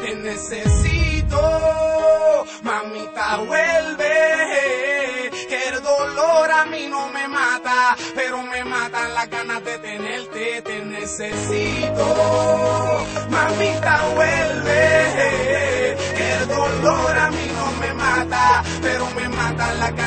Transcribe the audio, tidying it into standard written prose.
Te necesito, mamita, vuelve. El dolor a mí no me mata, pero me matan las ganas de tenerte. Te necesito, mamita, vuelve. El dolor a mí no me mata, pero me matan las ganas